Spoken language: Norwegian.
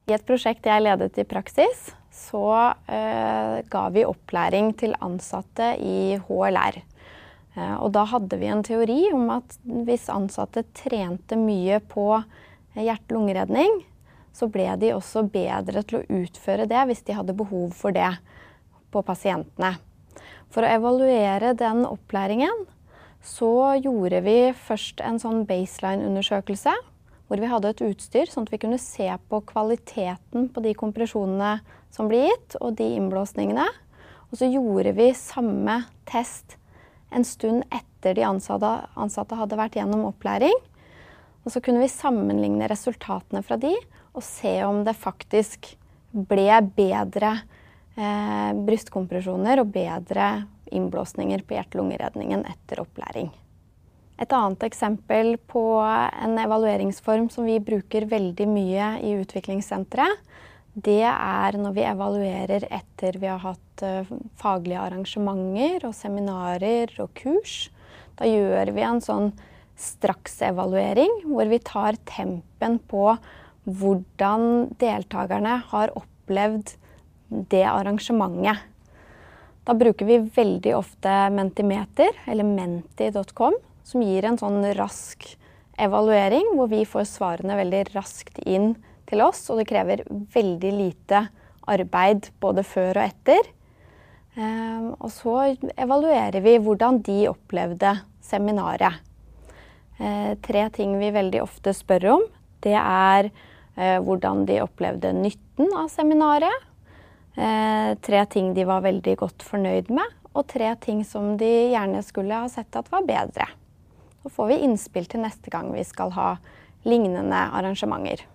I et prosjekt jeg ledet i praksis, så ga vi opplæring til ansatte i HLR. Og da hadde vi en teori om at hvis ansatte trente mye på hjerte-lungeredning, så ble de også bedre til å utføre det hvis de hadde behov for det på pasientene. For å evaluere den opplæringen, så gjorde vi først en sånn baseline-undersøkelse, hvor vi hadde et utstyr, sånn at vi kunne se på kvaliteten på de kompresjonene som ble gitt, og de innblåsningene. Og så gjorde vi samme test en stund etter de ansatte hadde vært gjennom opplæring. Og så kunne vi sammenligne resultatene fra de, og se om det faktisk ble bedre brystkompresjoner og bedre innblåsninger på hjerte-lungeredningen etter opplæring. Et annet eksempel på en evalueringsform som vi bruker veldig mye i utviklingssenteret, det når vi evaluerer etter vi har hatt faglige arrangementer og seminarer og kurs. Da gjør vi en sånn straksevaluering hvor vi tar tempen på hvordan deltakerne har opplevd det arrangementet. Da bruker vi veldig ofte Mentimeter, eller menti.com, som gir en sånn rask evaluering, hvor vi får svarene veldig raskt inn til oss, og det krever veldig lite arbeid både før og etter. Og så evaluerer vi hvordan de opplevde seminaret. 3 ting vi veldig ofte spør om, det hvordan de opplevde nytten av seminaret, 3 ting de var veldig godt fornøyd med, og 3 ting som de gjerne skulle ha sett at var bedre. Så får vi innspill til neste gang vi skal ha lignende arrangementer.